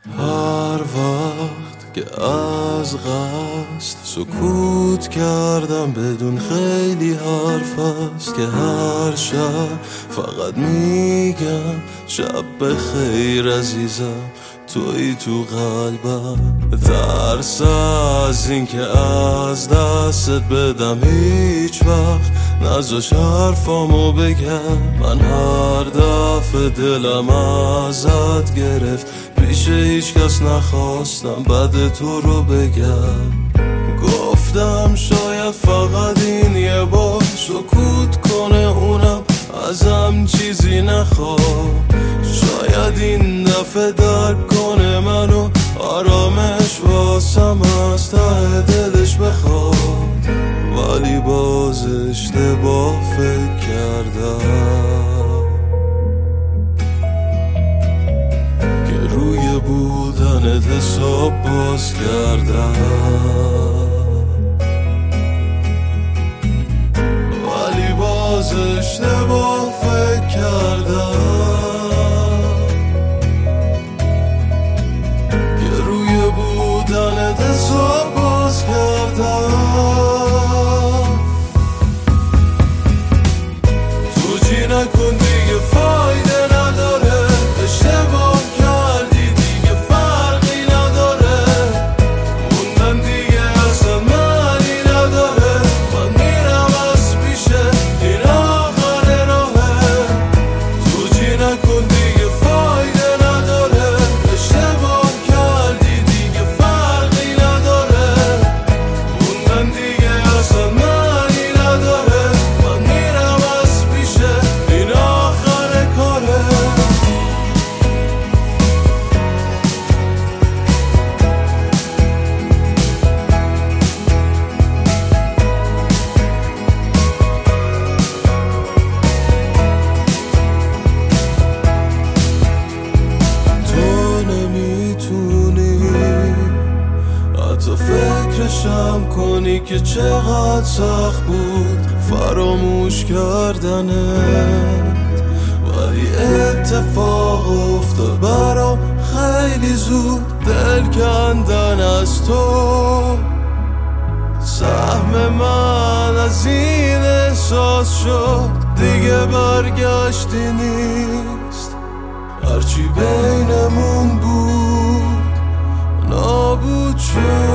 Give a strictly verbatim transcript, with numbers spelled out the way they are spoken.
هر وقت که از قصد سکوت کردم بدون خیلی حرف است که هر شب فقط میگم شب بخیر عزیزم، توی تو قلبم. ترس از این که از دستت بدم هیچ وقت نذاش حرفامو بگم. من هر دفعه دلم ازت گرفت پیش هیچ کس نخواستم بد تو رو بگم. گفتم شاید فقط این یه بار سکوت کنه اونم ازم چیزی نخواد. شاید این دفعه درک کنه منو آرامش واسم از ته دلش بخواد. ولی باز اشتباه فکر کردم که روی بودنت حساب باز کردم. ولی باز اشتباه فکر کردم که روی بودنت حساب باز کردم. نکن دیگه فایده نداره، اشتباه کردی دیگه فرقی نداره، موندن دیگه اصلا معنی نداره. من میرم از پیشه این آخر راهه. توجی نکن دیگه فایده نداره، اشتباه کردی دیگه فرقی نداره، موندن دیگه اصلا معنی نداره. من میرم از پیشه این آخر کاره. تو نمیتونی حتی فکرشم کنی که چقدر سخت بود فراموش کردنت. ولی اتفاق افتاد برام خیلی زود، دل کندن از تو. سهم من از این احساس شد دیگه برگشتی نیست. هرچی بینمون بود نابود شد.